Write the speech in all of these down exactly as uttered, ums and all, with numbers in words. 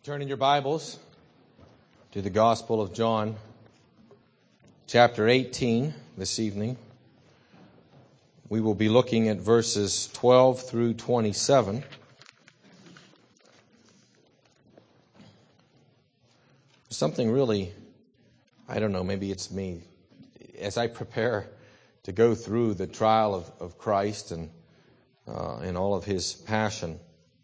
Turn in your Bibles to the Gospel of John, chapter eighteen this evening. We will be looking at verses twelve through twenty-seven. Something really, I don't know, maybe it's me. As I prepare to go through the trial of, of Christ and uh, and all of His passion,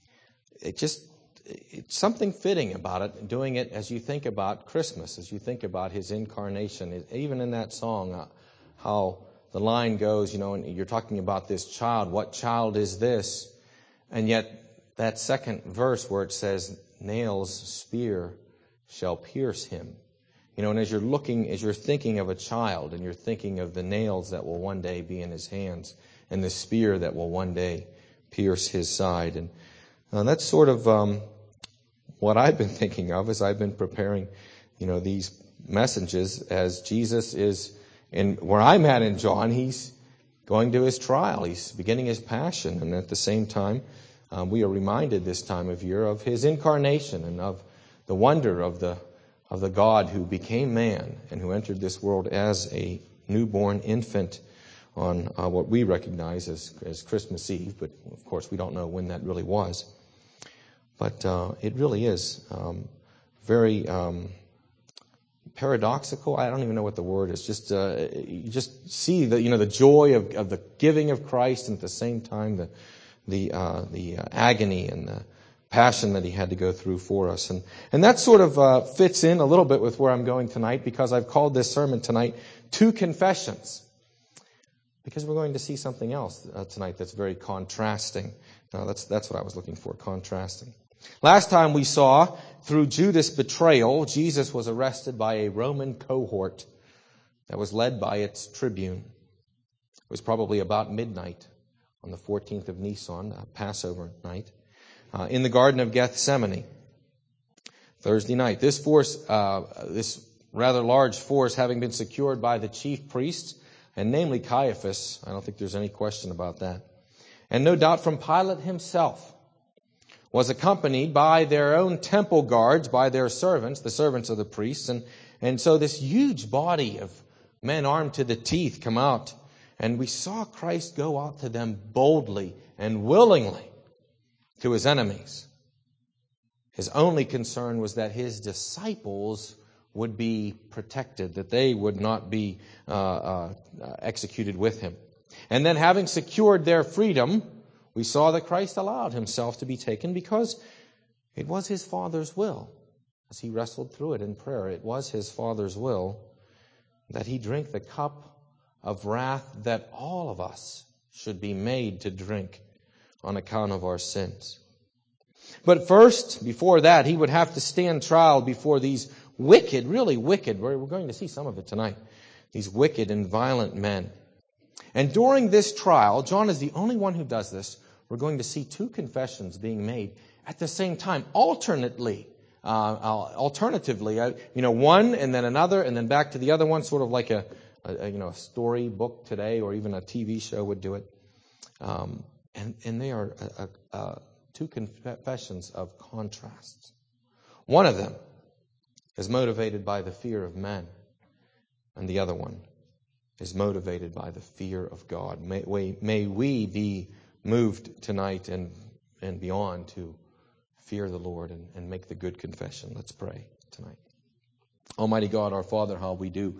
it just it's something fitting about it, doing it as you think about Christmas, as you think about His incarnation. Even in that song, uh, how the line goes, you know, and you're talking about this child. What child is this? And yet that second verse where it says, nails, spear shall pierce him. You know, and as you're looking, as you're thinking of a child, and you're thinking of the nails that will one day be in his hands, and the spear that will one day pierce his side. And uh, that's sort of um, what I've been thinking of as I've been preparing, you know, these messages, as Jesus is in where I'm at in John. He's going to his trial. He's beginning his passion. And at the same time, um, we are reminded this time of year of his incarnation and of the wonder of the of the God who became man and who entered this world as a newborn infant on uh, what we recognize as, as Christmas Eve. But of course, we don't know when that really was. But uh, it really is um, very um, paradoxical. I don't even know what the word is. Just uh, you just see the you know the joy of, of the giving of Christ, and at the same time the the uh, the uh, agony and the passion that He had to go through for us. And and that sort of uh, fits in a little bit with where I'm going tonight, because I've called this sermon tonight Two Confessions. Because we're going to see something else uh, tonight that's very contrasting. Uh, that's that's what I was looking for, contrasting. Last time we saw, through Judas' betrayal, Jesus was arrested by a Roman cohort that was led by its tribune. It was probably about midnight on the fourteenth of Nisan, uh, Passover night, uh, in the Garden of Gethsemane, Thursday night. This force, uh, this rather large force, having been secured by the chief priests, and namely Caiaphas, I don't think there's any question about that, and no doubt from Pilate himself, was accompanied by their own temple guards, by their servants, the servants of the priests. And, and so this huge body of men armed to the teeth come out. And we saw Christ go out to them boldly and willingly to His enemies. His only concern was that His disciples would be protected, that they would not be uh, uh, executed with Him. And then, having secured their freedom, we saw that Christ allowed Himself to be taken because it was His Father's will. As He wrestled through it in prayer, it was His Father's will that He drink the cup of wrath that all of us should be made to drink on account of our sins. But first, before that, He would have to stand trial before these wicked, really wicked, we're going to see some of it tonight, these wicked and violent men. And during this trial, John is the only one who does this. We're going to see two confessions being made at the same time, alternately, uh, alternatively. Uh, you know, one and then another, and then back to the other one, sort of like a, a you know a story book today, or even a T V show would do it. Um, and and they are a, a, a two confessions of contrasts. One of them is motivated by the fear of men, and the other one is motivated by the fear of God. May we, may we be moved tonight and, and beyond to fear the Lord and, and make the good confession. Let's pray tonight. Almighty God, our Father, how we do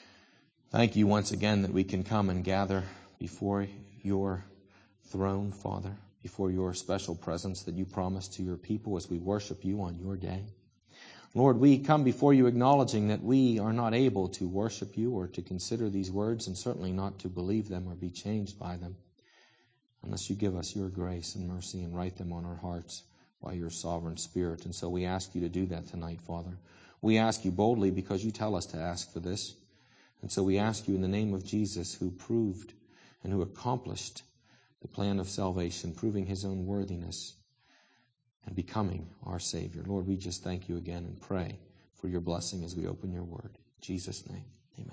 thank You once again that we can come and gather before Your throne, Father, before Your special presence that You promised to Your people as we worship You on Your day. Lord, we come before You acknowledging that we are not able to worship You or to consider these words, and certainly not to believe them or be changed by them, unless You give us Your grace and mercy and write them on our hearts by Your sovereign Spirit. And so we ask You to do that tonight, Father. We ask You boldly because You tell us to ask for this. And so we ask You in the name of Jesus, who proved and who accomplished the plan of salvation, proving His own worthiness and becoming our Savior. Lord, we just thank You again and pray for Your blessing as we open Your word. In Jesus' name, amen.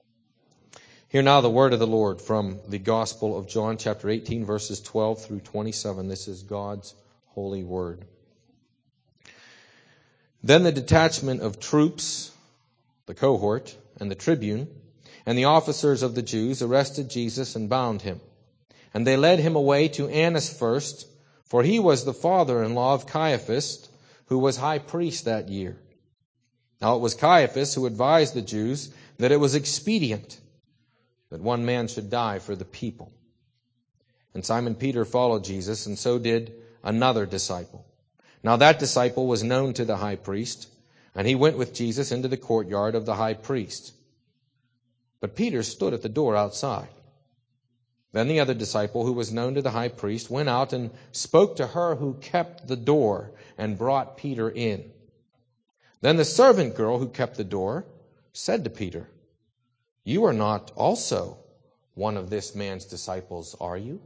Hear now the word of the Lord from the Gospel of John, chapter eighteen, verses twelve through twenty-seven. This is God's holy word. Then the detachment of troops, the cohort, and the tribune, and the officers of the Jews arrested Jesus and bound him. And they led him away to Annas first, for he was the father-in-law of Caiaphas, who was high priest that year. Now it was Caiaphas who advised the Jews that it was expedient that one man should die for the people. And Simon Peter followed Jesus, and so did another disciple. Now that disciple was known to the high priest, and he went with Jesus into the courtyard of the high priest. But Peter stood at the door outside. Then the other disciple, who was known to the high priest, went out and spoke to her who kept the door and brought Peter in. Then the servant girl who kept the door said to Peter, "You are not also one of this man's disciples, are you?"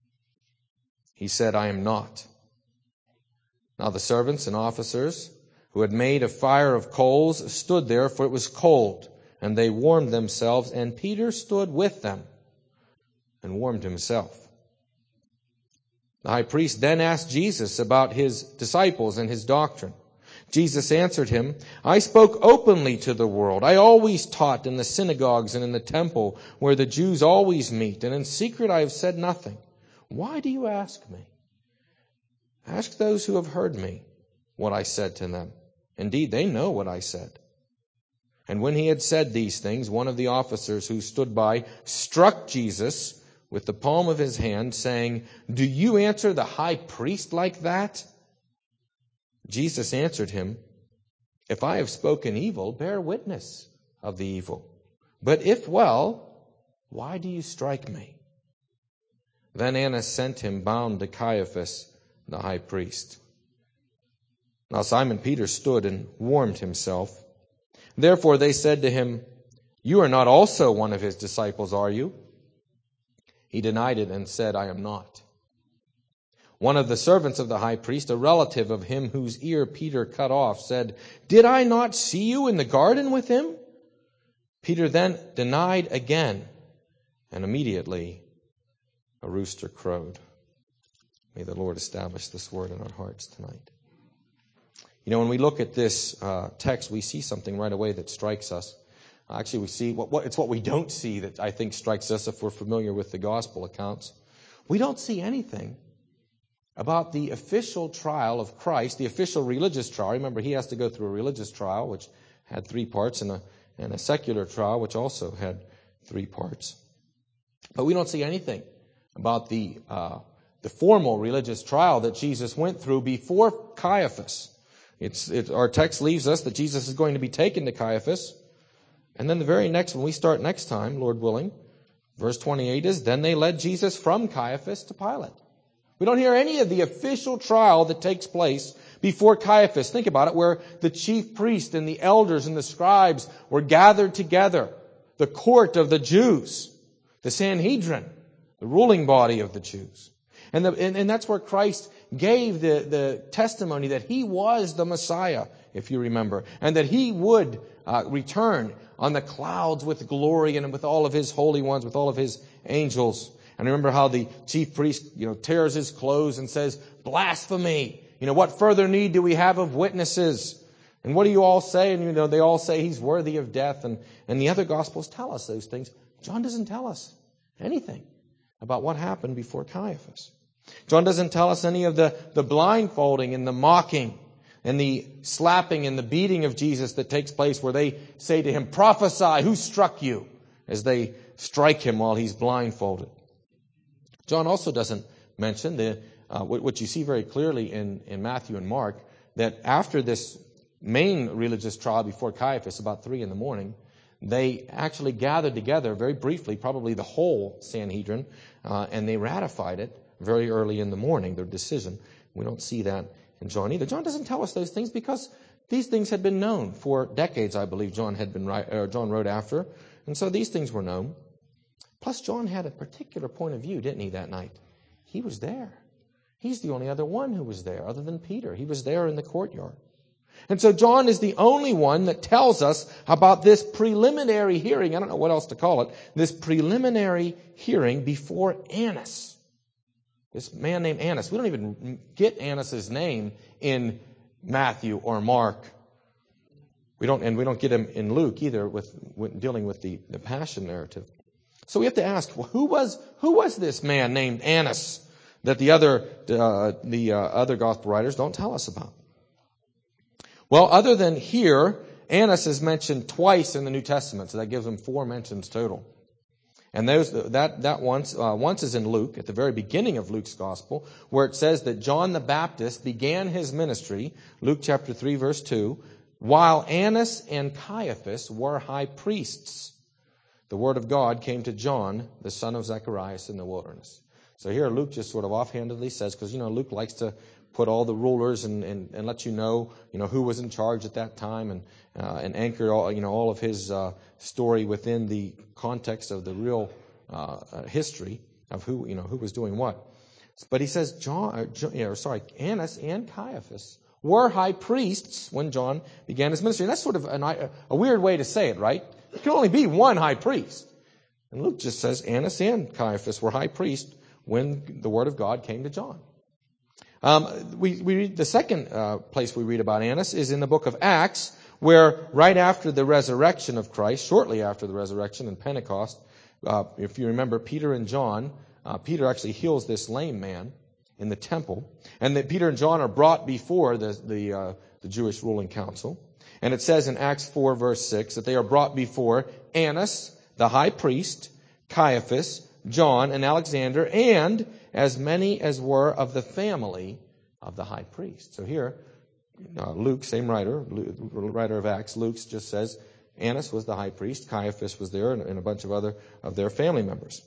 He said, "I am not." Now the servants and officers who had made a fire of coals stood there, for it was cold, and they warmed themselves, and Peter stood with them and warmed himself. The high priest then asked Jesus about his disciples and his doctrine. Jesus answered him, "I spoke openly to the world. I always taught in the synagogues and in the temple where the Jews always meet, and in secret I have said nothing. Why do you ask me? Ask those who have heard me what I said to them. Indeed, they know what I said." And when he had said these things, one of the officers who stood by struck Jesus with the palm of his hand, saying, "Do you answer the high priest like that?" Jesus answered him, "If I have spoken evil, bear witness of the evil. But if well, why do you strike me?" Then Annas sent him bound to Caiaphas, the high priest. Now Simon Peter stood and warmed himself. Therefore they said to him, "You are not also one of his disciples, are you?" He denied it and said, "I am not." One of the servants of the high priest, a relative of him whose ear Peter cut off, said, "Did I not see you in the garden with him?" Peter then denied again, and immediately a rooster crowed. May the Lord establish this word in our hearts tonight. You know, when we look at this uh, text, we see something right away that strikes us. Actually, we see what, what it's what we don't see that I think strikes us if we're familiar with the gospel accounts. We don't see anything about the official trial of Christ, the official religious trial. Remember, he has to go through a religious trial, which had three parts, and a, and a secular trial, which also had three parts. But we don't see anything about the uh, the formal religious trial that Jesus went through before Caiaphas. It's it, our text leaves us that Jesus is going to be taken to Caiaphas. And then the very next, when we start next time, Lord willing, verse twenty-eight is, then they led Jesus from Caiaphas to Pilate. We don't hear any of the official trial that takes place before Caiaphas. Think about it, where the chief priest and the elders and the scribes were gathered together. The court of the Jews, the Sanhedrin, the ruling body of the Jews. And, the, and, and that's where Christ gave the, the testimony that he was the Messiah, if you remember, and that he would uh, return on the clouds with glory and with all of his holy ones, with all of his angels. And remember how the chief priest, you know, tears his clothes and says, "Blasphemy! You know, what further need do we have of witnesses? And what do you all say?" And, you know, they all say he's worthy of death. And, and the other Gospels tell us those things. John doesn't tell us anything about what happened before Caiaphas. John doesn't tell us any of the, the blindfolding and the mocking and the slapping and the beating of Jesus that takes place, where they say to him, "Prophesy, who struck you?" as they strike him while he's blindfolded. John also doesn't mention the uh, what, what you see very clearly in, in Matthew and Mark, that after this main religious trial before Caiaphas, about three in the morning, they actually gathered together very briefly, probably the whole Sanhedrin, uh, and they ratified it very early in the morning, their decision. We don't see that in John either. John doesn't tell us those things because these things had been known for decades, I believe. John had been or John wrote after, and so these things were known. Plus, John had a particular point of view, didn't he, that night? He was there. He's the only other one who was there, other than Peter. He was there in the courtyard. And so John is the only one that tells us about this preliminary hearing. I don't know what else to call it. This preliminary hearing before Annas. This man named Annas. We don't even get Annas' name in Matthew or Mark We don't, and we don't get him in Luke either with, with dealing with the, the passion narrative. So we have to ask, well, who was who was this man named Annas that the other uh, the uh, other gospel writers don't tell us about? Well, other than here, Annas is mentioned twice in the New Testament, so that gives him four mentions total. And those that that once uh, once is in Luke at the very beginning of Luke's gospel, where it says that John the Baptist began his ministry, Luke chapter three verse two, while Annas and Caiaphas were high priests. The word of God came to John, the son of Zacharias, in the wilderness. So here Luke just sort of offhandedly says, because, you know, Luke likes to put all the rulers and, and, and let you know, you know, who was in charge at that time and uh, and anchor all, you know, all of his uh, story within the context of the real uh, uh, history of who, you know, who was doing what. But he says John, or, John, or sorry, Annas and Caiaphas were high priests when John began his ministry. And that's sort of an, a weird way to say it, right? There can only be one high priest. And Luke just says Annas and Caiaphas were high priests when the word of God came to John. Um, we, we read the second uh, place we read about Annas is in the book of Acts, where right after the resurrection of Christ, shortly after the resurrection and Pentecost, uh, if you remember Peter and John, uh, Peter actually heals this lame man in the temple, and that Peter and John are brought before the the, uh, the Jewish ruling council. And it says in Acts four verse six that they are brought before Annas, the high priest, Caiaphas, John, and Alexander, and as many as were of the family of the high priest. So here, uh, Luke, same writer, Luke, writer of Acts, Luke just says Annas was the high priest, Caiaphas was there, and, and a bunch of other of their family members.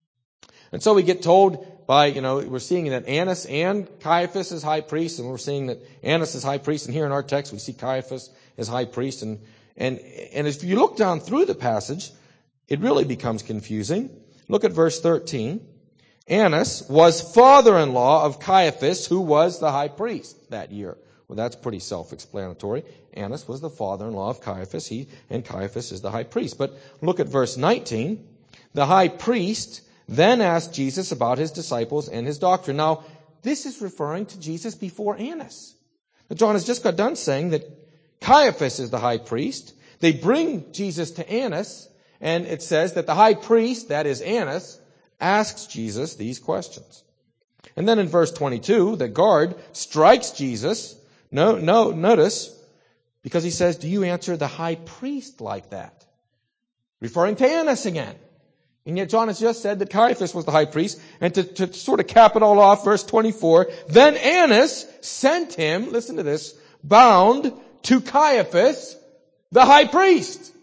And so we get told by, you know, we're seeing that Annas and Caiaphas is high priest, and we're seeing that Annas is high priest, and here in our text we see Caiaphas as high priest. And, and, and if you look down through the passage, it really becomes confusing. Look at verse thirteen. Annas was father-in-law of Caiaphas, who was the high priest that year. Well, that's pretty self-explanatory. Annas was the father-in-law of Caiaphas, he and Caiaphas is the high priest. But look at verse nineteen. The high priest then asked Jesus about his disciples and his doctrine. Now, this is referring to Jesus before Annas. Now, John has just got done saying that Caiaphas is the high priest. They bring Jesus to Annas, and it says that the high priest, that is Annas, asks Jesus these questions. And then in verse twenty-two, the guard strikes Jesus. No, no, notice, because he says, do you answer the high priest like that? Referring to Annas again. And yet John has just said that Caiaphas was the high priest. And to, to sort of cap it all off, verse twenty-four, then Annas sent him, listen to this, bound to Caiaphas, the high priest.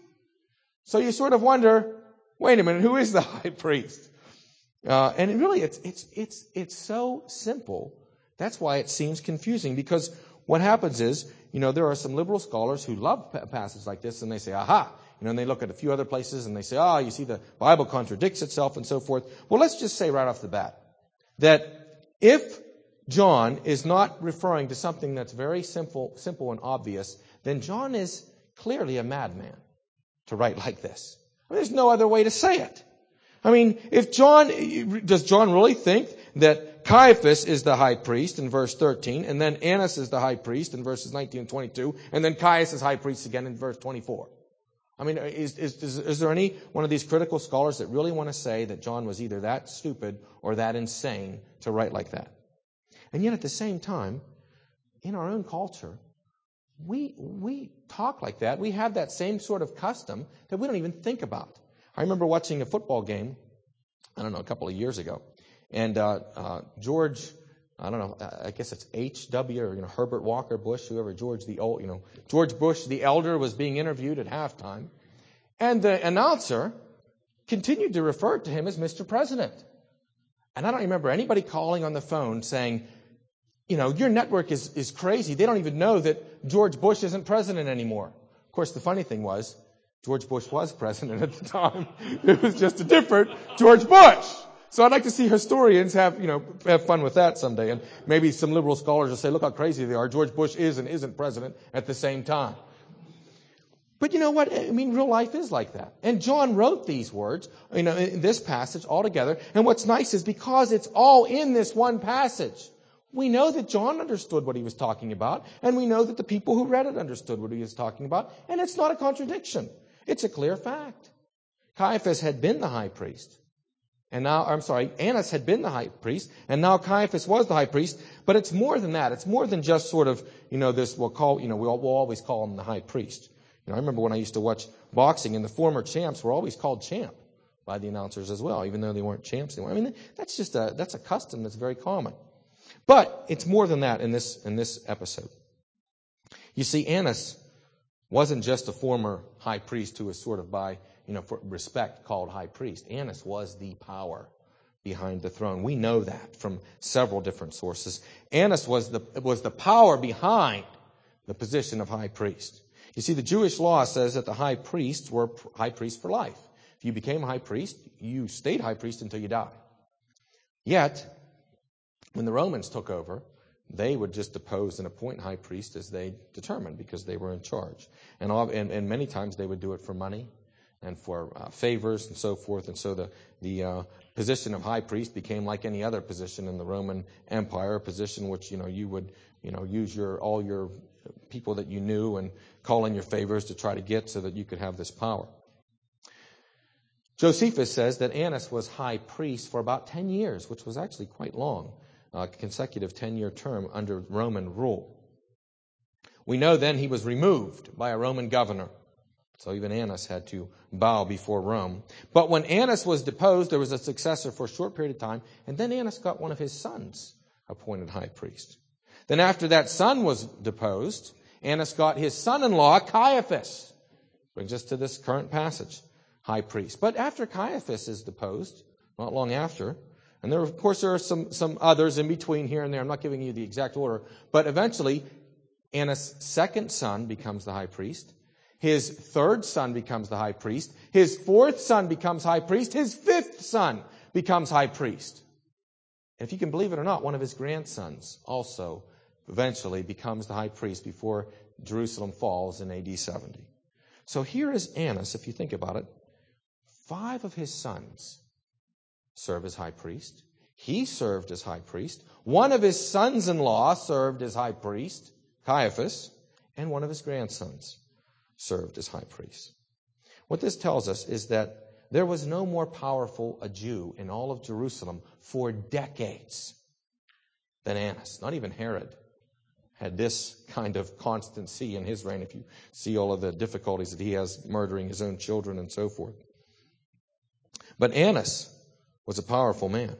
So you sort of wonder, wait a minute, who is the high priest? Uh, and it really, it's, it's, it's, it's so simple. That's why it seems confusing, because what happens is, you know, there are some liberal scholars who love passages like this, and they say, aha, you know, and they look at a few other places and they say, ah, oh, you see the Bible contradicts itself and so forth. Well, let's just say right off the bat that if John is not referring to something that's very simple, simple and obvious, then John is clearly a madman to write like this. I mean, there's no other way to say it. I mean, if John, does John really think that Caiaphas is the high priest in verse thirteen, and then Annas is the high priest in verses nineteen and twenty-two, and then Caiaphas is high priest again in verse twenty-four? I mean, is, is, is, is there any one of these critical scholars that really want to say that John was either that stupid or that insane to write like that? And yet at the same time, in our own culture, we, we talk like that. We have that same sort of custom that we don't even think about. I remember watching a football game, I don't know, a couple of years ago. And uh, uh, George, I don't know, I guess it's H W or, you know, Herbert Walker Bush, whoever, George the old, you know, George Bush the elder was being interviewed at halftime. And the announcer continued to refer to him as Mister President. And I don't remember anybody calling on the phone saying, you know, your network is, is crazy. They don't even know that George Bush isn't president anymore. Of course, the funny thing was, George Bush was president at the time. It was just a different George Bush. So I'd like to see historians have, you know, have fun with that someday. And maybe some liberal scholars will say, look how crazy they are. George Bush is and isn't president at the same time. But you know what? I mean, real life is like that. And John wrote these words, you know, in this passage all together. And what's nice is because it's all in this one passage, We know that John understood what he was talking about, and we know that the people who read it understood what he was talking about, and it's not a contradiction. It's a clear fact. Caiaphas had been the high priest. And now, I'm sorry, Annas had been the high priest, and now Caiaphas was the high priest, but it's more than that. It's more than just sort of, you know, this, we'll call, you know, we'll, we'll always call him the high priest. You know, I remember when I used to watch boxing, and the former champs were always called champ by the announcers as well, even though they weren't champs anymore. I mean, that's just a, that's a custom that's very common. But it's more than that in this, in this episode. You see, Annas wasn't just a former high priest who was sort of by, you know, for respect called high priest. Annas was the power behind the throne. We know that from several different sources. Annas was the, was the power behind the position of high priest. You see, the Jewish law says that the high priests were high priests for life. If you became a high priest, you stayed high priest until you died. Yet, when the Romans took over, they would just depose and appoint high priest as they determined because they were in charge. And, all, and, and many times they would do it for money and for uh, favors and so forth. And so the, the uh, position of high priest became like any other position in the Roman Empire, a position which, you know, you would, you know, use your all your people that you knew and call in your favors to try to get so that you could have this power. Josephus says that Annas was high priest for about ten years, which was actually quite long. A consecutive ten-year term under Roman rule. We know then he was removed by a Roman governor. So even Annas had to bow before Rome. But when Annas was deposed, there was a successor for a short period of time, and then Annas got one of his sons appointed high priest. Then after that son was deposed, Annas got his son-in-law, Caiaphas. Brings us to this current passage, high priest. But after Caiaphas is deposed, not long after, and there, of course, there are some, some others in between here and there. I'm not giving you the exact order. But eventually, Annas' second son becomes the high priest. His third son becomes the high priest. His fourth son becomes high priest. His fifth son becomes high priest. And if you can believe it or not, one of his grandsons also eventually becomes the high priest before Jerusalem falls in A D seventy. So here is Annas, if you think about it. Five of his sons serve as high priest. He served as high priest. One of his sons-in-law served as high priest, Caiaphas, and one of his grandsons served as high priest. What this tells us is that there was no more powerful a Jew in all of Jerusalem for decades than Annas. Not even Herod had this kind of constancy in his reign, if you see all of the difficulties that he has murdering his own children and so forth. But Annas was a powerful man.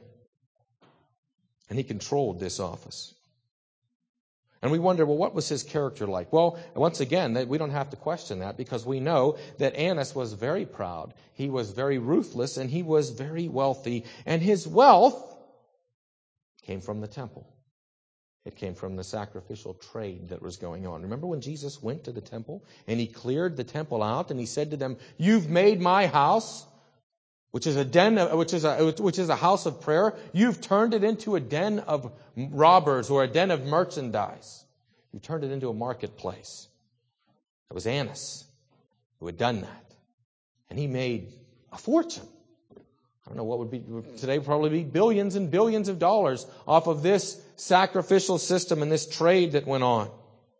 And he controlled this office. And we wonder, well, what was his character like? Well, once again, we don't have to question that because we know that Annas was very proud. He was very ruthless and he was very wealthy. And his wealth came from the temple. It came from the sacrificial trade that was going on. Remember when Jesus went to the temple and he cleared the temple out and he said to them, "You've made my house, which is a den, of, which is a which is a house of prayer. You've turned it into a den of robbers or a den of merchandise. You turned it into a marketplace." It was Annas who had done that, and he made a fortune. I don't know what would be today. Would probably be billions and billions of dollars off of this sacrificial system and this trade that went on.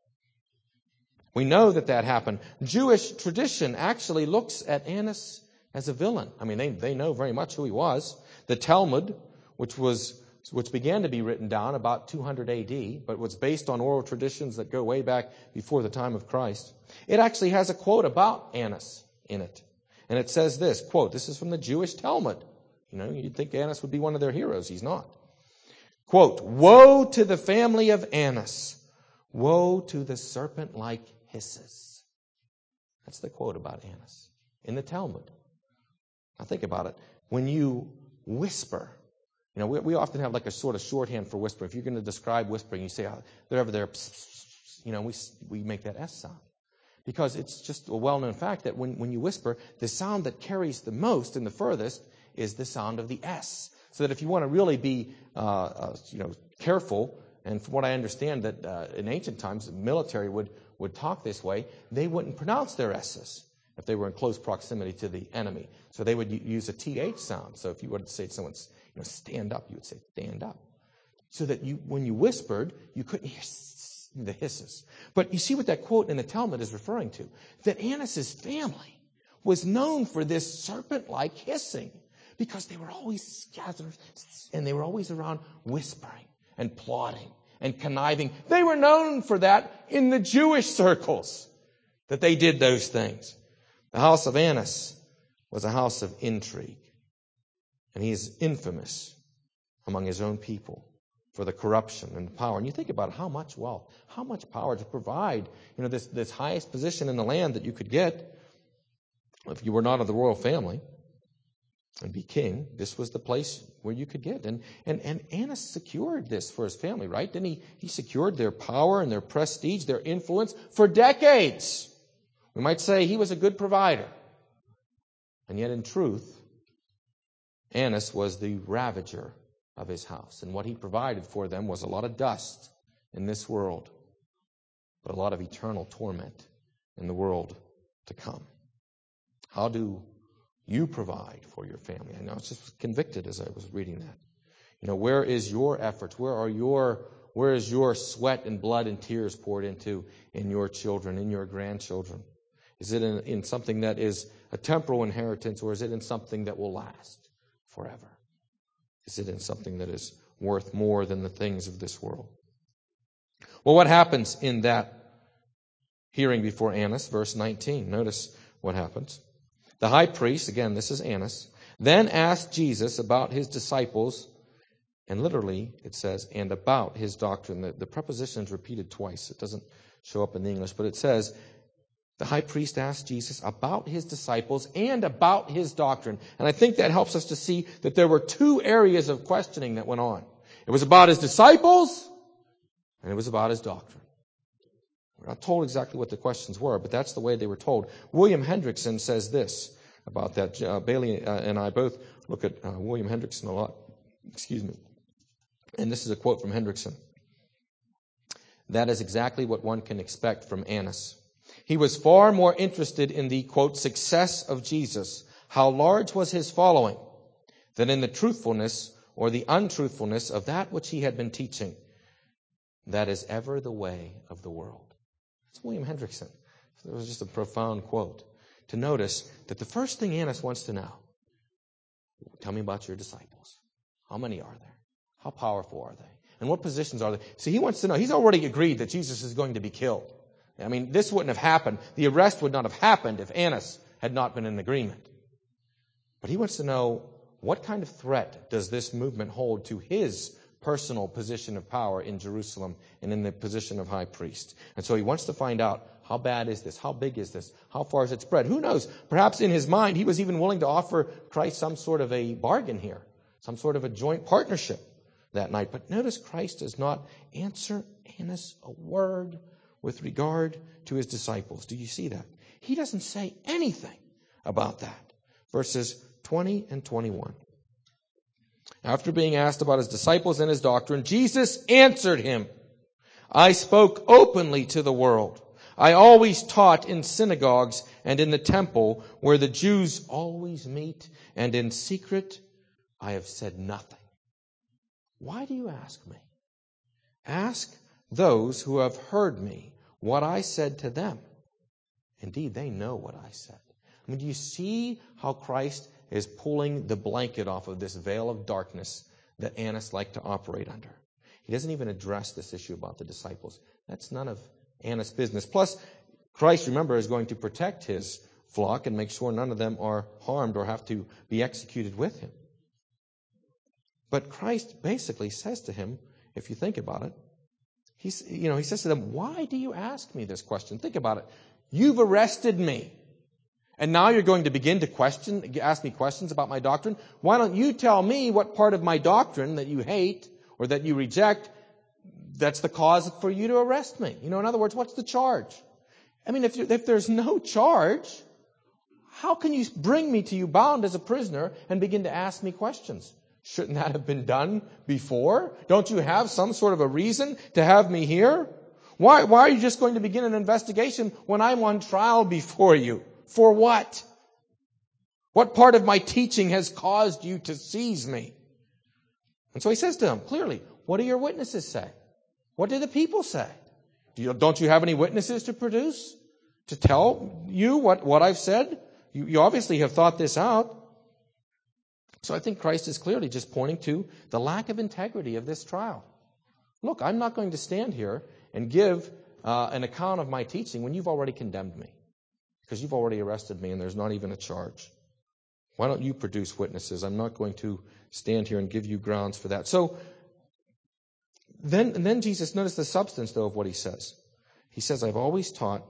We know that that happened. Jewish tradition actually looks at Annas as a villain. I mean, they, they know very much who he was. The Talmud, which was which began to be written down about two hundred A D, but was based on oral traditions that go way back before the time of Christ. It actually has a quote about Annas in it. And it says this, quote, this is from the Jewish Talmud. You know, you'd think Annas would be one of their heroes. He's not. Quote, "Woe to the family of Annas. Woe to the serpent-like hisses." That's the quote about Annas in the Talmud. Now think about it. When you whisper, you know, we, we often have like a sort of shorthand for whisper. If you're going to describe whispering, you say, oh, they're over there, pss, pss, pss, you know, we we make that S sound. Because it's just a well-known fact that when, when you whisper, the sound that carries the most and the furthest is the sound of the S. So that if you want to really be, uh, uh, you know, careful, and from what I understand that uh, in ancient times, the military would, would talk this way, they wouldn't pronounce their S's if they were in close proximity to the enemy. So they would use a T H sound. So if you were to say to someone, you know, stand up, you would say stand up. so that you, when you whispered, you couldn't hear the hisses. But you see what that quote in the Talmud is referring to. That Annas' family was known for this serpent-like hissing because they were always gathered and they were always around whispering and plotting and conniving. They were known for that in the Jewish circles, that they did those things. The house of Annas was a house of intrigue. And he is infamous among his own people for the corruption and power. And you think about how much wealth, how much power to provide, you know, this, this highest position in the land that you could get if you were not of the royal family and be king. This was the place where you could get. And, and, and Annas secured this for his family, right? Didn't he? He secured their power and their prestige, their influence for decades. We might say he was a good provider. And yet in truth, Annas was the ravager of his house. And what he provided for them was a lot of dust in this world, but a lot of eternal torment in the world to come. How do you provide for your family? I know I was just convicted as I was reading that. You know, where is your efforts? Where are your, where is your sweat and blood and tears poured into in your children, in your grandchildren? Is it in, in something that is a temporal inheritance, or is it in something that will last forever? Is it in something that is worth more than the things of this world? Well, what happens in that hearing before Annas? Verse nineteen. Notice what happens. The high priest, again, this is Annas, then asked Jesus about his disciples, and literally it says, and about his doctrine. The, the preposition is repeated twice. It doesn't show up in the English, but it says, the high priest asked Jesus about his disciples and about his doctrine. And I think that helps us to see that there were two areas of questioning that went on. It was about his disciples, and it was about his doctrine. We're not told exactly what the questions were, but that's the way they were told. William Hendrickson says this about that. Uh, Bailey uh, and I both look at uh, William Hendrickson a lot. Excuse me. And this is a quote from Hendrickson. That is exactly what one can expect from Annas. He was far more interested in the, quote, success of Jesus, how large was his following, than in the truthfulness or the untruthfulness of that which he had been teaching. That is ever the way of the world. It's William Hendrickson. It was just a profound quote. To notice that the first thing Annas wants to know, tell me about your disciples. How many are there? How powerful are they? And what positions are they? See, he wants to know. He's already agreed that Jesus is going to be killed. I mean, this wouldn't have happened. The arrest would not have happened if Annas had not been in agreement. But he wants to know, what kind of threat does this movement hold to his personal position of power in Jerusalem and in the position of high priest? And so he wants to find out, how bad is this? How big is this? How far is it spread? Who knows? Perhaps in his mind, he was even willing to offer Christ some sort of a bargain here, some sort of a joint partnership that night. But notice Christ does not answer Annas a word with regard to his disciples. Do you see that? He doesn't say anything about that. Verses twenty and twenty-one. After being asked about his disciples and his doctrine, Jesus answered him, I spoke openly to the world. I always taught in synagogues and in the temple where the Jews always meet, and in secret I have said nothing. Why do you ask me? Ask those who have heard me what I said to them. Indeed, they know what I said. I mean, do you see how Christ is pulling the blanket off of this veil of darkness that Annas liked to operate under? He doesn't even address this issue about the disciples. That's none of Annas' business. Plus, Christ, remember, is going to protect his flock and make sure none of them are harmed or have to be executed with him. But Christ basically says to him, if you think about it, he's, you know, he says to them, why do you ask me this question? Think about it. You've arrested me. And now you're going to begin to question, ask me questions about my doctrine. Why don't you tell me what part of my doctrine that you hate or that you reject, that's the cause for you to arrest me? You know, in other words, what's the charge? I mean, if, you, if there's no charge, how can you bring me to you bound as a prisoner and begin to ask me questions? Shouldn't that have been done before? Don't you have some sort of a reason to have me here? Why, why are you just going to begin an investigation when I'm on trial before you? For what? What part of my teaching has caused you to seize me? And so he says to them, clearly, what do your witnesses say? What do the people say? Do you, don't you have any witnesses to produce? To tell you what, what I've said? You, you obviously have thought this out. So I think Christ is clearly just pointing to the lack of integrity of this trial. Look, I'm not going to stand here and give uh, an account of my teaching when you've already condemned me. Because you've already arrested me and there's not even a charge. Why don't you produce witnesses? I'm not going to stand here and give you grounds for that. So then, and then Jesus, notice the substance, though, of what he says. He says, I've always taught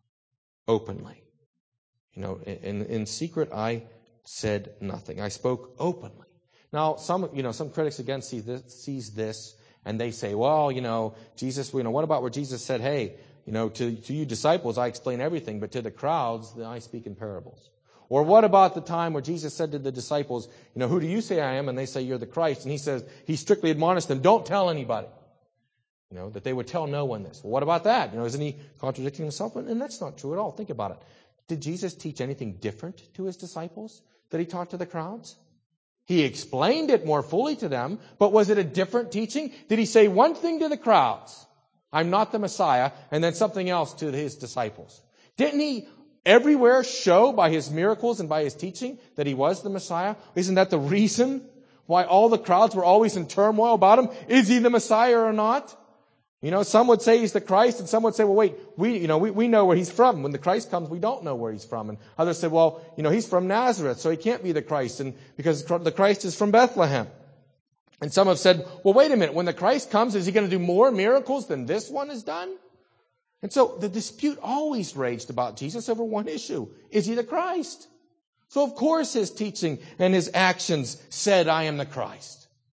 openly. You know, in, in secret, I said nothing. I spoke openly. Now, some, you know, some critics again see this, sees this, and they say, well, you know, Jesus, you know, what about where Jesus said, hey, you know, to, to you disciples, I explain everything, but to the crowds, I speak in parables. Or what about the time where Jesus said to the disciples, you know, who do you say I am? And they say, you're the Christ. And he says, he strictly admonished them, don't tell anybody. You know, that they would tell no one this. Well, what about that? You know, isn't he contradicting himself? And that's not true at all. Think about it. Did Jesus teach anything different to his disciples that he taught to the crowds? He explained it more fully to them, but was it a different teaching? Did he say one thing to the crowds, I'm not the Messiah, and then something else to his disciples? Didn't he everywhere show by his miracles and by his teaching that he was the Messiah? Isn't that the reason why all the crowds were always in turmoil about him? Is he the Messiah or not? You know, some would say he's the Christ, and some would say, well, wait, we, you know, we, we know where he's from. When the Christ comes, we don't know where he's from. And others say, well, you know, he's from Nazareth, so he can't be the Christ, and because the Christ is from Bethlehem. And some have said, well, wait a minute, when the Christ comes, is he going to do more miracles than this one has done? And so the dispute always raged about Jesus over one issue. Is he the Christ? So of course his teaching and his actions said, I am the Christ.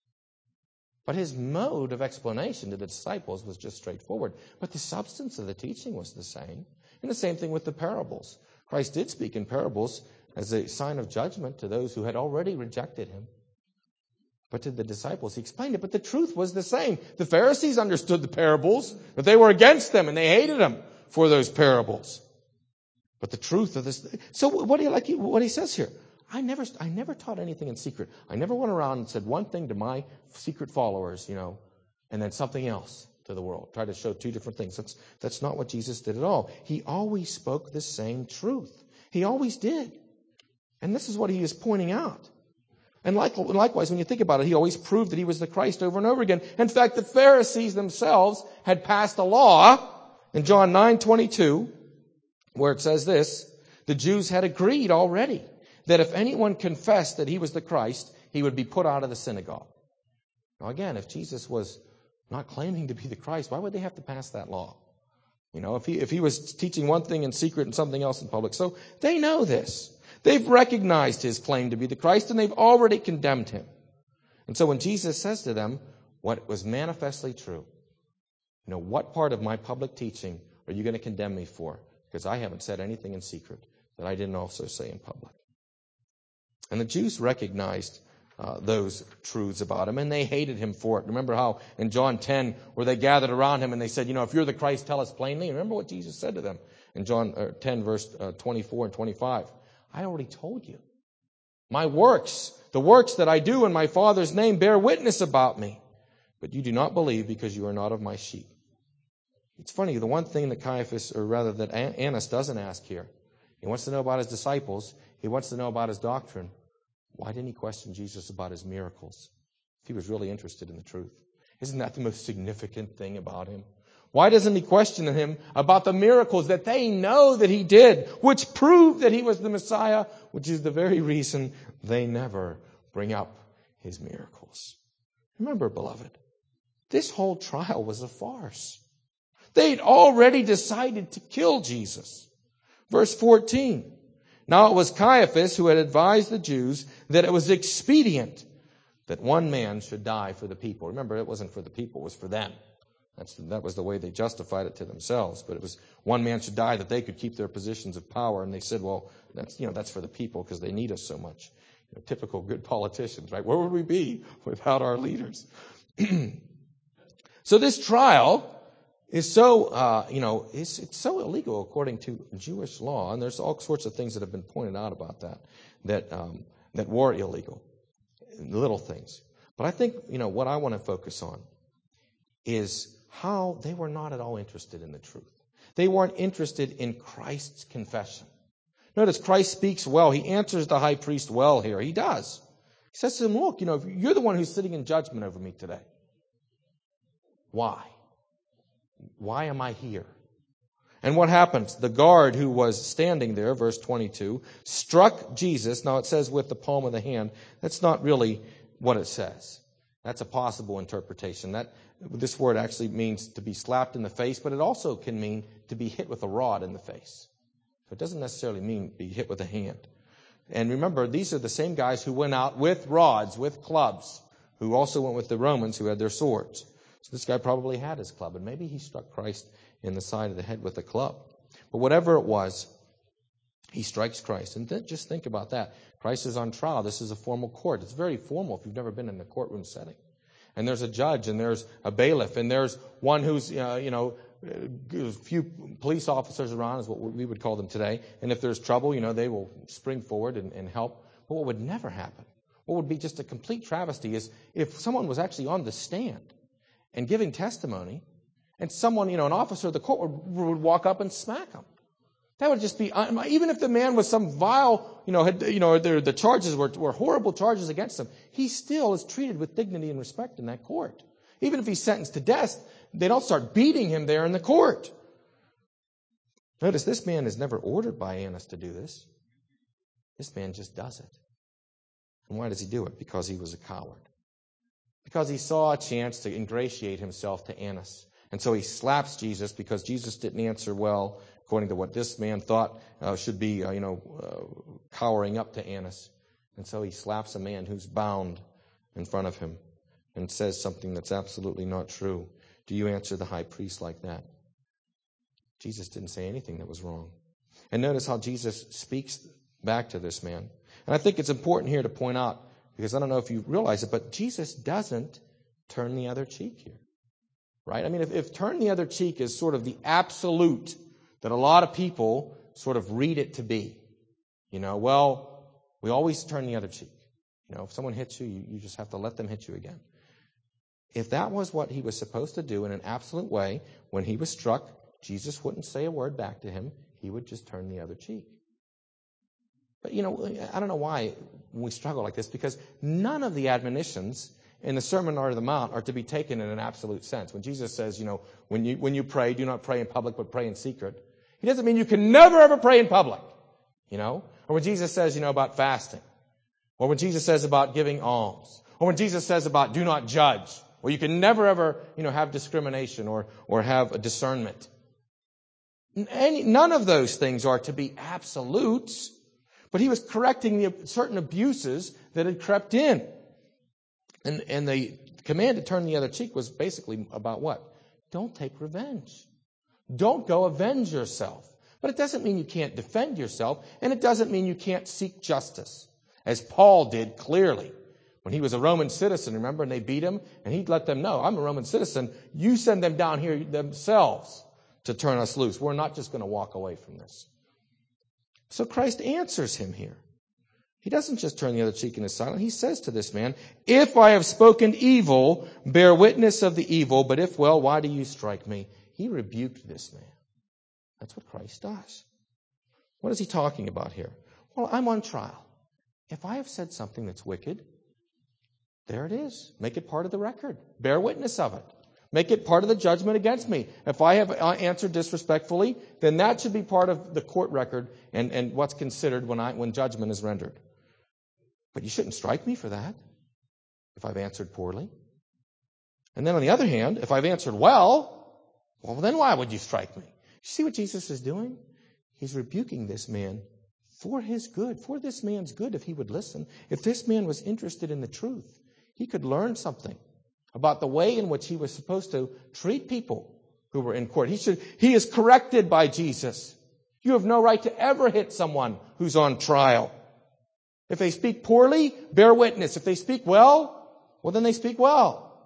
But his mode of explanation to the disciples was just straightforward. But the substance of the teaching was the same. And the same thing with the parables. Christ did speak in parables as a sign of judgment to those who had already rejected him. But to the disciples, he explained it. But the truth was the same. The Pharisees understood the parables, but they were against them and they hated him for those parables. But the truth of this... So what do you like? What he says here? I never, I never taught anything in secret. I never went around and said one thing to my secret followers, you know, and then something else to the world. Try to show two different things. That's, that's not what Jesus did at all. He always spoke the same truth. He always did. And this is what he is pointing out. And like, likewise, when you think about it, he always proved that he was the Christ over and over again. In fact, the Pharisees themselves had passed a law in John nine twenty-two, where it says this, the Jews had agreed already that if anyone confessed that he was the Christ, he would be put out of the synagogue. Now again, if Jesus was not claiming to be the Christ, why would they have to pass that law? You know, if he, if he was teaching one thing in secret and something else in public. So they know this. They've recognized his claim to be the Christ and they've already condemned him. And so when Jesus says to them what was manifestly true, you know, what part of my public teaching are you going to condemn me for? Because I haven't said anything in secret that I didn't also say in public. And the Jews recognized uh, those truths about him, and they hated him for it. Remember how in John ten, where they gathered around him and they said, you know, if you're the Christ, tell us plainly. Remember what Jesus said to them in John uh, ten, verse uh, twenty-four and twenty-five. I already told you. My works, the works that I do in my Father's name, bear witness about me. But you do not believe because you are not of my sheep. It's funny, the one thing that Caiaphas, or rather that Annas doesn't ask here, he wants to know about his disciples. He wants to know about his doctrine. Why didn't he question Jesus about his miracles? If he was really interested in the truth. Isn't that the most significant thing about him? Why doesn't he question him about the miracles that they know that he did, which prove that he was the Messiah, which is the very reason they never bring up his miracles? Remember, beloved, this whole trial was a farce. They'd already decided to kill Jesus. Verse fourteen. Now it was Caiaphas who had advised the Jews that it was expedient that one man should die for the people. Remember, it wasn't for the people, it was for them. That's, that was the way they justified it to themselves. But it was one man should die that they could keep their positions of power. And they said, well, that's, you know, that's for the people because they need us so much. You know, typical good politicians, right? Where would we be without our leaders? So this trial is so, uh, you know, it's, it's so illegal according to Jewish law. And there's all sorts of things that have been pointed out about that, that, um, that were illegal. Little things. But I think, you know, what I want to focus on is how they were not at all interested in the truth. They weren't interested in Christ's confession. Notice Christ speaks well. He answers the high priest well here. He does. He says to him, look, you know, you're the one who's sitting in judgment over me today. Why? Why am I here? And what happens? The guard who was standing there, verse twenty-two, struck Jesus. Now it says with the palm of the hand. That's not really what it says. That's a possible interpretation. That this word actually means to be slapped in the face, but it also can mean to be hit with a rod in the face. So it doesn't necessarily mean be hit with a hand. And remember, these are the same guys who went out with rods, with clubs, who also went with the Romans who had their swords. So this guy probably had his club, and maybe he struck Christ in the side of the head with a club. But whatever it was, he strikes Christ. And th- just think about that. Christ is on trial. This is a formal court. It's very formal if you've never been in a courtroom setting. And there's a judge, and there's a bailiff, and there's one who's, uh, you know, a few police officers around is what we would call them today. And if there's trouble, you know, they will spring forward and, and help. But what would never happen, what would be just a complete travesty, is if someone was actually on the stand and giving testimony, and someone, you know, an officer of the court would, would walk up and smack them. That would just be, even if the man was some vile, you know, had, you know, the, the charges were, were horrible charges against him, he still is treated with dignity and respect in that court. Even if he's sentenced to death, they don't start beating him there in the court. Notice this man is never ordered by Annas to do this. This man just does it. And why does he do it? Because he was a coward. Because he saw a chance to ingratiate himself to Annas. And so he slaps Jesus because Jesus didn't answer well, according to what this man thought uh, should be, uh, you know, uh, cowering up to Annas. And so he slaps a man who's bound in front of him and says something that's absolutely not true. Do you answer the high priest like that? Jesus didn't say anything that was wrong. And notice how Jesus speaks back to this man. And I think it's important here to point out, because I don't know if you realize it, but Jesus doesn't turn the other cheek here. Right? I mean, if, if turn the other cheek is sort of the absolute that a lot of people sort of read it to be, you know, well, we always turn the other cheek. You know, if someone hits you, you, you just have to let them hit you again. If that was what he was supposed to do in an absolute way, when he was struck, Jesus wouldn't say a word back to him. He would just turn the other cheek. But, you know, I don't know why we struggle like this, because none of the admonitions in the Sermon on the Mount are to be taken in an absolute sense. When Jesus says, you know, when you when you pray, do not pray in public, but pray in secret. He doesn't mean you can never, ever pray in public, you know. Or when Jesus says, you know, about fasting. Or when Jesus says about giving alms. Or when Jesus says about do not judge. Or you can never, ever, you know, have discrimination or, or have a discernment. Any, none of those things are to be absolutes. But he was correcting the certain abuses that had crept in. And, and the command to turn the other cheek was basically about what? Don't take revenge. Don't go avenge yourself. But it doesn't mean you can't defend yourself, and it doesn't mean you can't seek justice, as Paul did clearly. When he was a Roman citizen, remember, and they beat him, and he'd let them know, I'm a Roman citizen, you send them down here themselves to turn us loose. We're not just going to walk away from this. So Christ answers him here. He doesn't just turn the other cheek and is silent. He says to this man, if I have spoken evil, bear witness of the evil, but if well, why do you strike me? He rebuked this man. That's what Christ does. What is he talking about here? Well, I'm on trial. If I have said something that's wicked, there it is. Make it part of the record. Bear witness of it. Make it part of the judgment against me. If I have answered disrespectfully, then that should be part of the court record and, and what's considered when I when judgment is rendered. But you shouldn't strike me for that if I've answered poorly. And then on the other hand, if I've answered well, well, then why would you strike me? You see what Jesus is doing? He's rebuking this man for his good, for this man's good if he would listen. If this man was interested in the truth, he could learn something about the way in which he was supposed to treat people who were in court. He should, he is corrected by Jesus. You have no right to ever hit someone who's on trial. If they speak poorly, bear witness. If they speak well, well, then they speak well.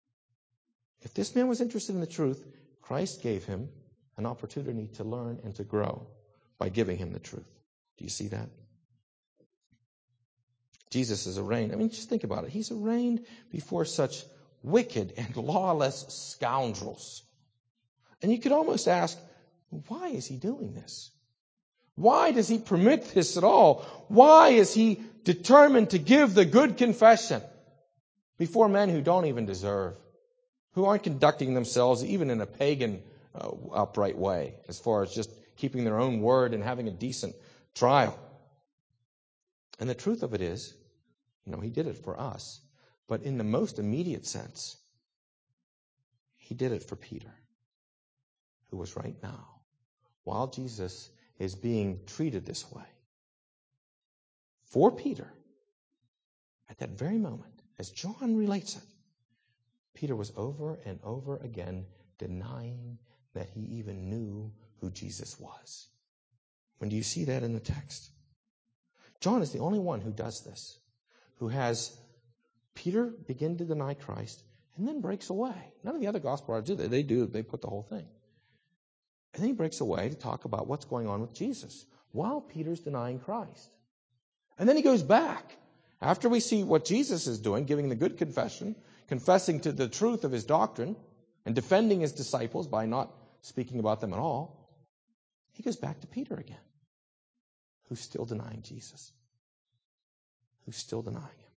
If this man was interested in the truth, Christ gave him an opportunity to learn and to grow by giving him the truth. Do you see that? Jesus is arraigned. I mean, just think about it. He's arraigned before such wicked and lawless scoundrels. And you could almost ask, why is he doing this? Why does he permit this at all? Why is he determined to give the good confession before men who don't even deserve, who aren't conducting themselves even in a pagan uh, upright way, as far as just keeping their own word and having a decent trial? And the truth of it is, you know, he did it for us. But in the most immediate sense, he did it for Peter, who was right now, while Jesus is being treated this way. For Peter, at that very moment, as John relates it, Peter was over and over again denying that he even knew who Jesus was. When do you see that in the text? John is the only one who does this, who has Peter begin to deny Christ and then breaks away. None of the other gospel writers do that. They do. They put the whole thing. And then he breaks away to talk about what's going on with Jesus while Peter's denying Christ. And then he goes back. After we see what Jesus is doing, giving the good confession, confessing to the truth of his doctrine, and defending his disciples by not speaking about them at all, he goes back to Peter again, who's still denying Jesus, who's still denying him,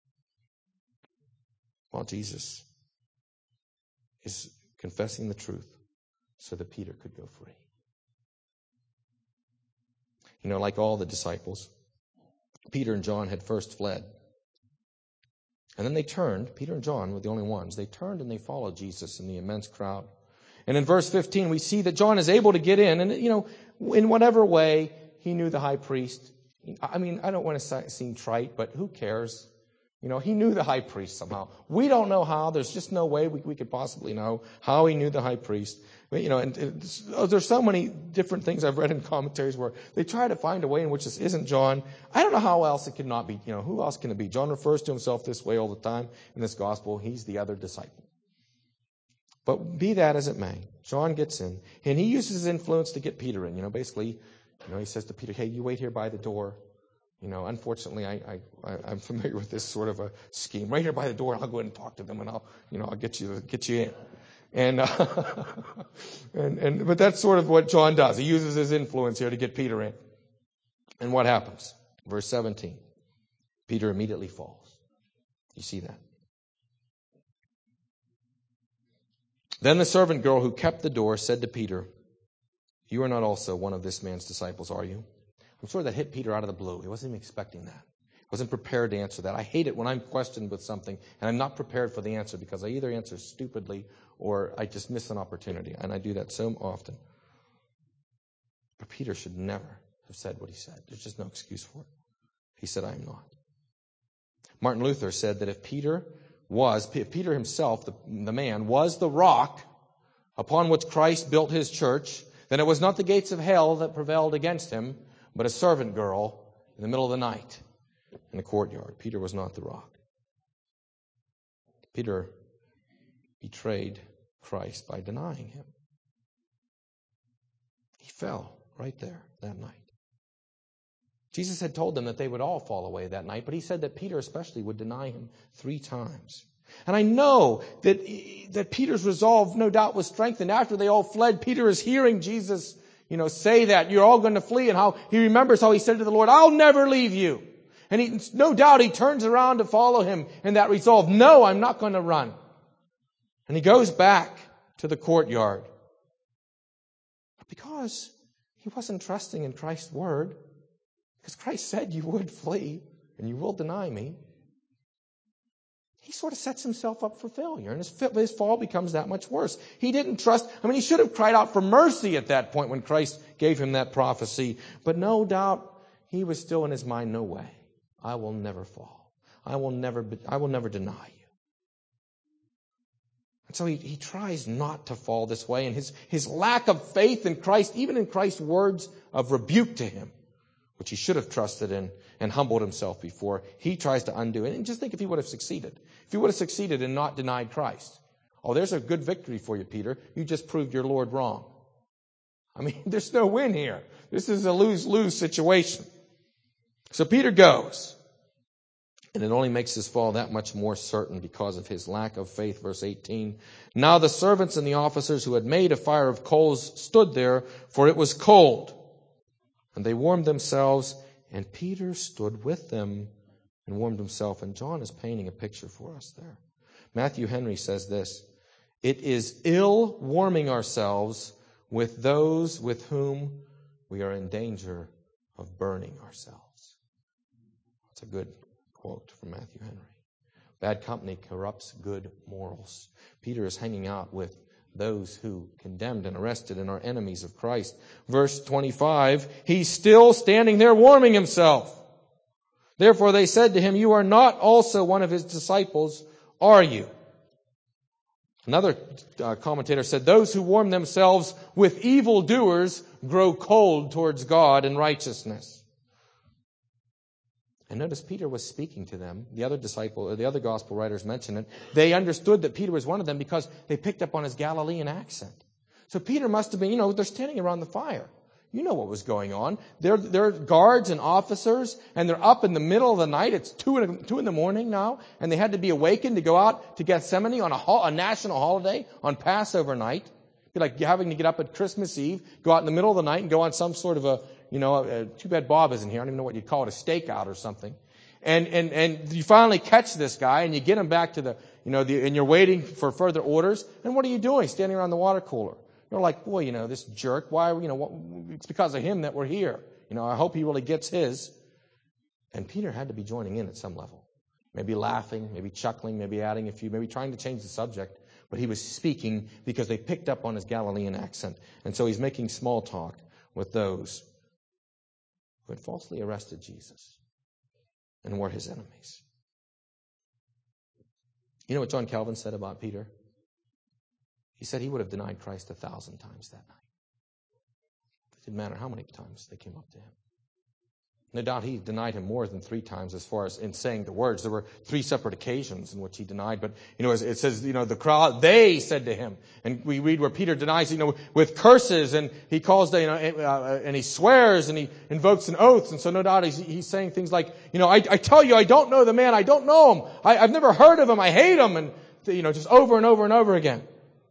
while Jesus is confessing the truth so that Peter could go free. You know, like all the disciples, Peter and John had first fled. And then they turned. Peter and John were the only ones. They turned and they followed Jesus in the immense crowd. And in verse fifteen, we see that John is able to get in. And, you know, in whatever way, he knew the high priest. I mean, I don't want to seem trite, but who cares? You know, he knew the high priest somehow. We don't know how. There's just no way we, we could possibly know how he knew the high priest. But, you know, and, and there's so many different things I've read in commentaries where they try to find a way in which this isn't John. I don't know how else it could not be. You know, who else can it be? John refers to himself this way all the time in this gospel. He's the other disciple. But be that as it may, John gets in, and he uses his influence to get Peter in. You know, basically, you know, he says to Peter, hey, you wait here by the door. You know, unfortunately, I, I, I'm familiar with this sort of a scheme. Right here by the door, I'll go in and talk to them, and I'll, you know, I'll get you, get you in. And, uh, and, and, but that's sort of what John does. He uses his influence here to get Peter in. And what happens? Verse seventeen. Peter immediately falls. You see that? Then the servant girl who kept the door said to Peter, you are not also one of this man's disciples, are you? I'm sure that hit Peter out of the blue. He wasn't even expecting that. He wasn't prepared to answer that. I hate it when I'm questioned with something and I'm not prepared for the answer because I either answer stupidly or I just miss an opportunity. And I do that so often. But Peter should never have said what he said. There's just no excuse for it. He said, I am not. Martin Luther said that if Peter was, if Peter himself, the, the man, was the rock upon which Christ built his church, then it was not the gates of hell that prevailed against him, but a servant girl in the middle of the night in the courtyard. Peter was not the rock. Peter betrayed Christ by denying him. He fell right there that night. Jesus had told them that they would all fall away that night, but he said that Peter especially would deny him three times. And I know that, that Peter's resolve no doubt was strengthened after they all fled. Peter is hearing Jesus, you know, say that you're all going to flee, and how he remembers how he said to the Lord, I'll never leave you. And he, no doubt he turns around to follow him in that resolve. No, I'm not going to run. And he goes back to the courtyard. But because he wasn't trusting in Christ's word, because Christ said you would flee and you will deny me, he sort of sets himself up for failure. And his, his fall becomes that much worse. He didn't trust. I mean, he should have cried out for mercy at that point when Christ gave him that prophecy. But no doubt he was still in his mind, no way. I will never fall. I will never, be, I will never deny you. And so he, he tries not to fall this way. And his, his lack of faith in Christ, even in Christ's words of rebuke to him, which he should have trusted in and humbled himself before, he tries to undo it. And just think if he would have succeeded. If he would have succeeded and not denied Christ. Oh, there's a good victory for you, Peter. You just proved your Lord wrong. I mean, there's no win here. This is a lose-lose situation. So Peter goes. And it only makes his fall that much more certain because of his lack of faith. Verse eighteen. Now the servants and the officers who had made a fire of coals stood there, for it was cold. And they warmed themselves, and Peter stood with them and warmed himself. And John is painting a picture for us there. Matthew Henry says this: it is ill warming ourselves with those with whom we are in danger of burning ourselves. That's a good quote from Matthew Henry. Bad company corrupts good morals. Peter is hanging out with those who condemned and arrested and are enemies of Christ. Verse twenty-five, he's still standing there warming himself. Therefore they said to him, you are not also one of his disciples, are you? Another uh, commentator said, those who warm themselves with evildoers grow cold towards God and righteousness. And notice Peter was speaking to them. The other disciple, or the other gospel writers mention it. They understood that Peter was one of them because they picked up on his Galilean accent. So Peter must have been, you know, they're standing around the fire. You know what was going on. They're, they're guards and officers, and they're up in the middle of the night. It's two in, two in the morning now, and they had to be awakened to go out to Gethsemane on a, ho- a national holiday on Passover night. It'd be like having to get up at Christmas Eve, go out in the middle of the night and go on some sort of a, you know, uh, too bad Bob isn't here. I don't even know what you'd call it, a stakeout or something. And, and, and you finally catch this guy and you get him back to the, you know, the, and you're waiting for further orders. And what are you doing? Standing around the water cooler. You're like, boy, you know, this jerk, why, you know, what, it's because of him that we're here. You know, I hope he really gets his. And Peter had to be joining in at some level. Maybe laughing, maybe chuckling, maybe adding a few, maybe trying to change the subject. But he was speaking because they picked up on his Galilean accent. And so he's making small talk with those who had falsely arrested Jesus and were his enemies. You know what John Calvin said about Peter? He said he would have denied Christ a thousand times that night. It didn't matter how many times they came up to him. No doubt he denied him more than three times as far as in saying the words. There were three separate occasions in which he denied. But, you know, it says, you know, the crowd, they said to him. And we read where Peter denies, you know, with curses. And he calls, you know, uh, and he swears and he invokes an oath. And so no doubt he's, he's saying things like, you know, I, I tell you, I don't know the man. I don't know him. I, I've never heard of him. I hate him. And, you know, just over and over and over again.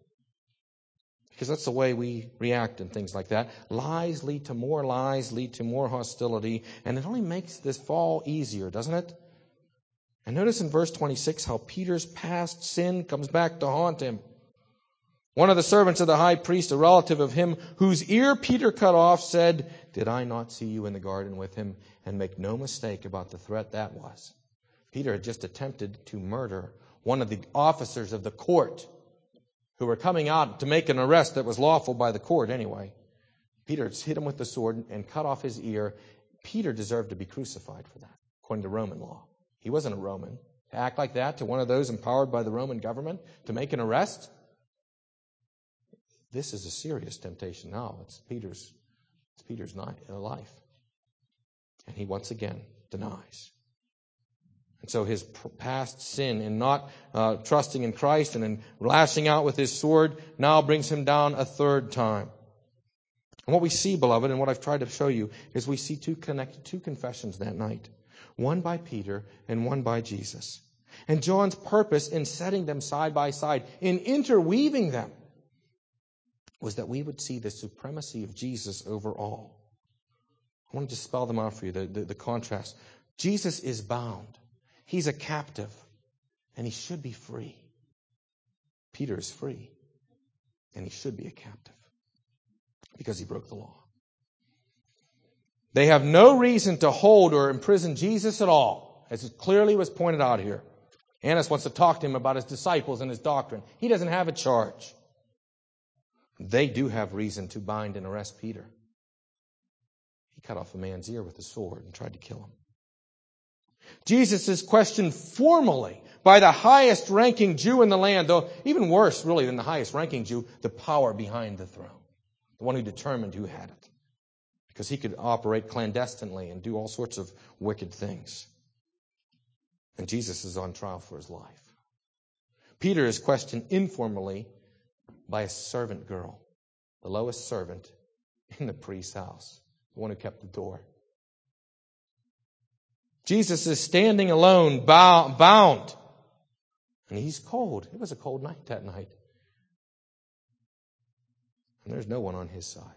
Because that's the way we react and things like that. Lies lead to more lies, lead to more hostility, and it only makes this fall easier, doesn't it? And notice in verse twenty-six how Peter's past sin comes back to haunt him. One of the servants of the high priest, a relative of him whose ear Peter cut off, said, did I not see you in the garden with him? And make no mistake about the threat that was. Peter had just attempted to murder one of the officers of the court who were coming out to make an arrest that was lawful by the court anyway. Peter hit him with the sword and cut off his ear. Peter deserved to be crucified for that, according to Roman law. He wasn't a Roman. To act like that to one of those empowered by the Roman government to make an arrest, this is a serious temptation now. It's Peter's, it's Peter's life. And he once again denies. And so his past sin in not uh, trusting in Christ and in lashing out with his sword now brings him down a third time. And what we see, beloved, and what I've tried to show you, is we see two connected, two confessions that night. One by Peter and one by Jesus. And John's purpose in setting them side by side, in interweaving them, was that we would see the supremacy of Jesus over all. I want to just spell them out for you, the, the, the contrast. Jesus is bound. He's a captive, and he should be free. Peter is free, and he should be a captive because he broke the law. They have no reason to hold or imprison Jesus at all, as it clearly was pointed out here. Annas wants to talk to him about his disciples and his doctrine. He doesn't have a charge. They do have reason to bind and arrest Peter. He cut off a man's ear with a sword and tried to kill him. Jesus is questioned formally by the highest ranking Jew in the land, though even worse really than the highest ranking Jew, the power behind the throne, the one who determined who had it, because he could operate clandestinely and do all sorts of wicked things. And Jesus is on trial for his life. Peter is questioned informally by a servant girl, the lowest servant in the priest's house, the one who kept the door. Jesus is standing alone, bound. And he's cold. It was a cold night that night. And there's no one on his side.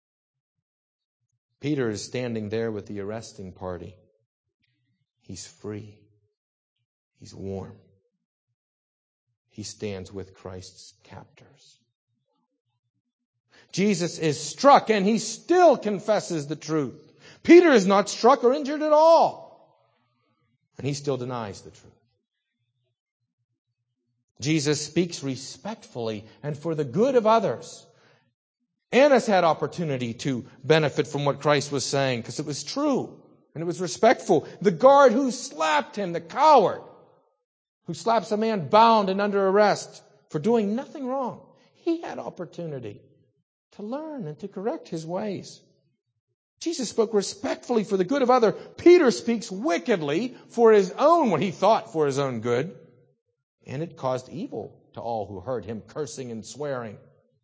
Peter is standing there with the arresting party. He's free. He's warm. He stands with Christ's captors. Jesus is struck and he still confesses the truth. Peter is not struck or injured at all. And he still denies the truth. Jesus speaks respectfully and for the good of others. Annas had opportunity to benefit from what Christ was saying because it was true and it was respectful. The guard who slapped him, the coward, who slaps a man bound and under arrest for doing nothing wrong, he had opportunity to learn and to correct his ways. Jesus spoke respectfully for the good of others. Peter speaks wickedly for his own, what he thought for his own good. And it caused evil to all who heard him cursing and swearing.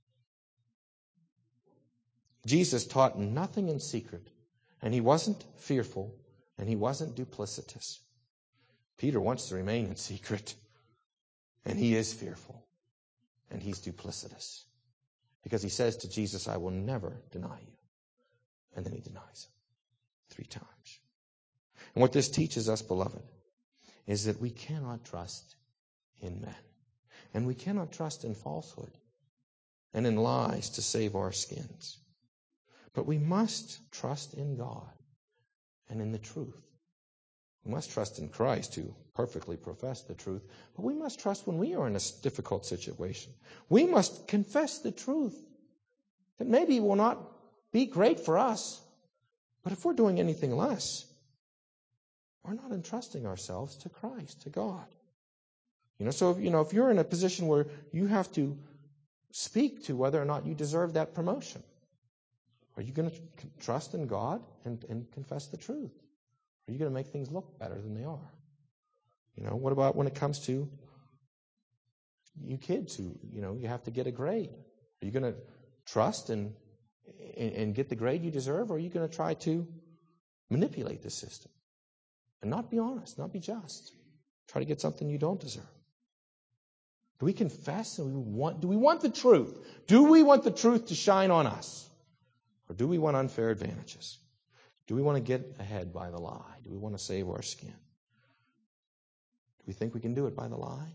Jesus taught nothing in secret, and he wasn't fearful, and he wasn't duplicitous. Peter wants to remain in secret, and he is fearful, and he's duplicitous. Because he says to Jesus, I will never deny you. And then he denies him three times. And what this teaches us, beloved, is that we cannot trust in men. And we cannot trust in falsehood and in lies to save our skins. But we must trust in God and in the truth. We must trust in Christ who perfectly professed the truth. But we must trust when we are in a difficult situation. We must confess the truth. That maybe will not be great for us. But if we're doing anything less, we're not entrusting ourselves to Christ, to God. You know, so if, you know, if you're in a position where you have to speak to whether or not you deserve that promotion, are you going to trust in God and, and confess the truth? Are you going to make things look better than they are? You know, what about when it comes to you kids who, you know, you have to get a grade? Are you going to trust and, and, and get the grade you deserve, or are you going to try to manipulate the system and not be honest, not be just? Try to get something you don't deserve. Do we confess and we want, do we want the truth? Do we want the truth to shine on us? Or do we want unfair advantages? Do we want to get ahead by the lie? Do we want to save our skin? Do we think we can do it by the lie?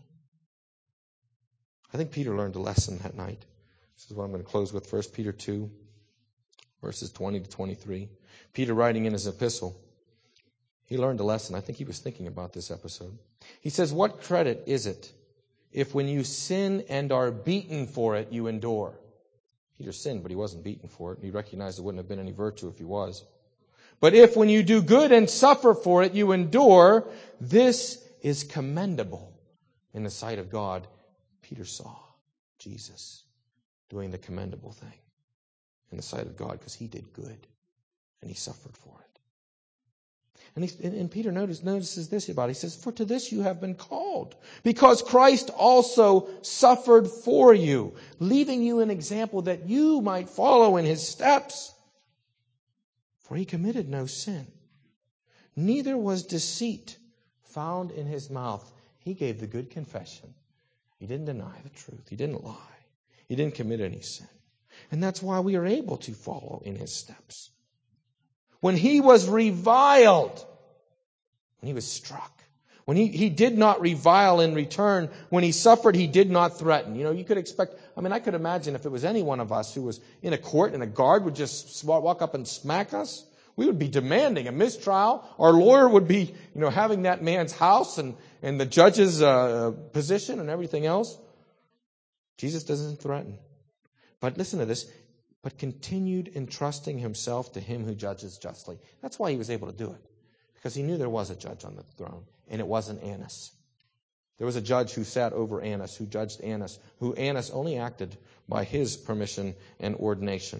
I think Peter learned a lesson that night. This is what I'm going to close with. First Peter two, verses twenty to twenty-three. Peter, writing in his epistle, he learned a lesson. I think he was thinking about this episode. He says, what credit is it if when you sin and are beaten for it, you endure? Peter sinned, but he wasn't beaten for it. He recognized there wouldn't have been any virtue if he was. But if when you do good and suffer for it, you endure, this is commendable in the sight of God. Peter saw Jesus doing the commendable thing in the sight of God because he did good and he suffered for it. And, he, and Peter notice, notices this about it. He says, for to this you have been called, because Christ also suffered for you, leaving you an example that you might follow in his steps. For he committed no sin, neither was deceit found in his mouth. He gave the good confession. He didn't deny the truth. He didn't lie. He didn't commit any sin. And that's why we are able to follow in his steps. When he was reviled, when he was struck, when he, he did not revile in return, when he suffered, he did not threaten. You know, you could expect, I mean, I could imagine if it was any one of us who was in a court and a guard would just walk up and smack us, we would be demanding a mistrial. Our lawyer would be, you know, having that man's house and, and the judge's uh, position and everything else. Jesus doesn't threaten. But listen to this. But continued entrusting himself to him who judges justly. That's why he was able to do it. Because he knew there was a judge on the throne, and it wasn't Annas. There was a judge who sat over Annas, who judged Annas, who Annas only acted by his permission and ordination.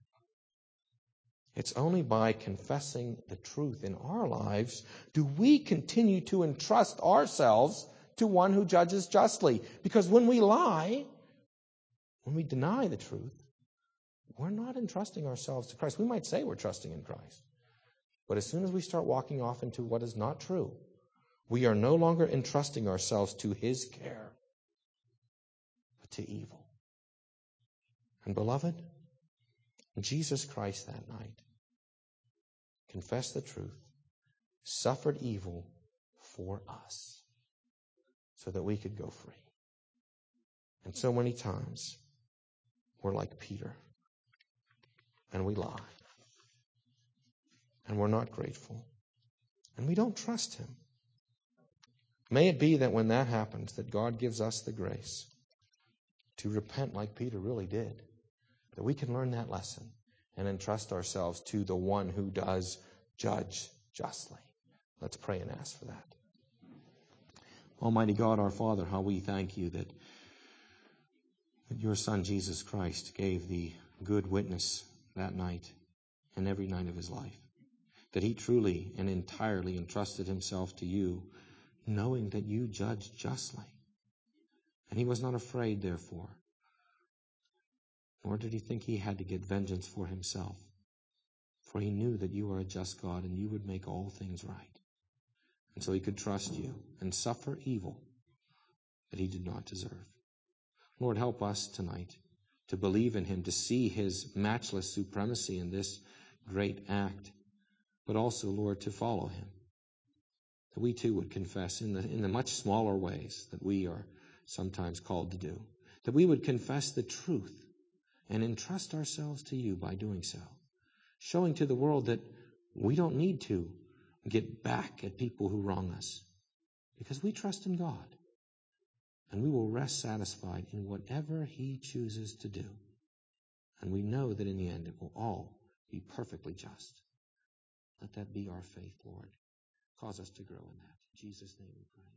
It's only by confessing the truth in our lives do we continue to entrust ourselves to one who judges justly. Because when we lie, when we deny the truth, we're not entrusting ourselves to Christ. We might say we're trusting in Christ. But as soon as we start walking off into what is not true, we are no longer entrusting ourselves to his care, but to evil. And beloved, Jesus Christ that night confessed the truth, suffered evil for us, so that we could go free. And so many times, we're like Peter, and we lie, and we're not grateful, and we don't trust him. May it be that when that happens, that God gives us the grace to repent like Peter really did, that we can learn that lesson and entrust ourselves to the one who does judge justly. Let's pray and ask for that. Almighty God, our Father, how we thank you that, that your Son, Jesus Christ, gave the good witness that night and every night of his life, that he truly and entirely entrusted himself to you, knowing that you judge justly. And he was not afraid, therefore, nor did he think he had to get vengeance for himself, for he knew that you are a just God and you would make all things right. And so he could trust you and suffer evil that he did not deserve. Lord, help us tonight to believe in him, to see his matchless supremacy in this great act, but also, Lord, to follow him. That we too would confess in the, in the much smaller ways that we are sometimes called to do. That we would confess the truth and entrust ourselves to you by doing so. Showing to the world that we don't need to get back at people who wrong us, because we trust in God, and we will rest satisfied in whatever he chooses to do. And we know that in the end it will all be perfectly just. Let that be our faith, Lord. Cause us to grow in that. In Jesus' name we pray.